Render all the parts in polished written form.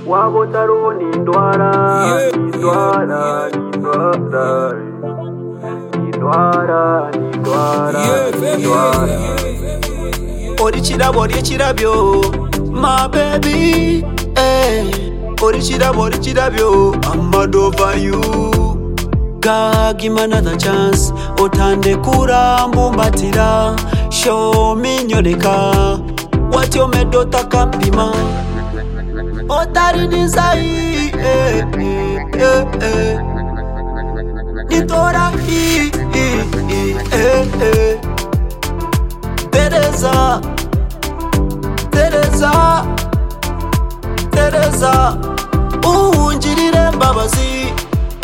wabotaro nindwara nindwara ori chirabyo my baby ori chirabyo I'm mad over you. Give me another chance otande kurambumbatira show me nyoleka what you made otakampima otari nizai nitora Teresa unjirire mbabazi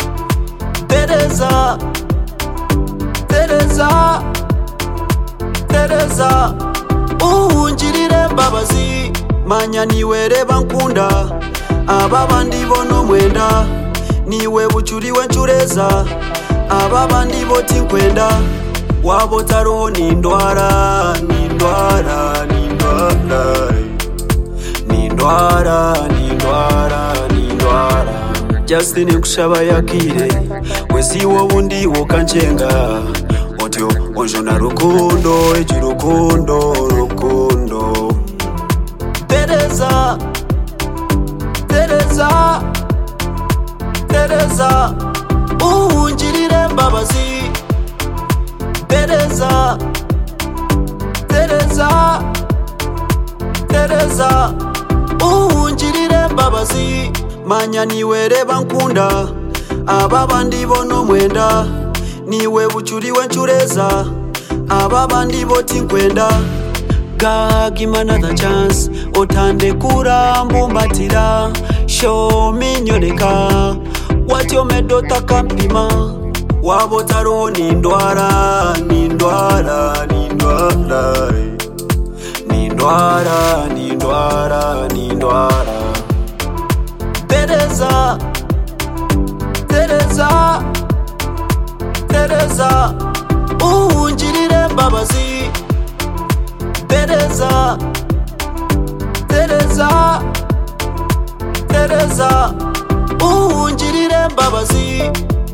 Teresa unjirire mbabazi manya niwe reba nkunda aba bandi bono mwenda niwe bucuriwe ncureza aba bandi boti nkwenda wabotaro nindwara Justin nkushaba yakire wesi wobundi wokanchenga otyo onjona rukundo ejirukundo Teresa unjirire mbabazi Teresa unjirire mbabazi manya niwe reba nkunda aba bandi bono mwenda niwe bucuriwe ncureza aba bandi boti nkwenda give me another chance otande kurambumbatira show me nyoleka what you made otakampima wabotaro nindwara Teresa unjirire mbabazi Teresa unjirire mbabazi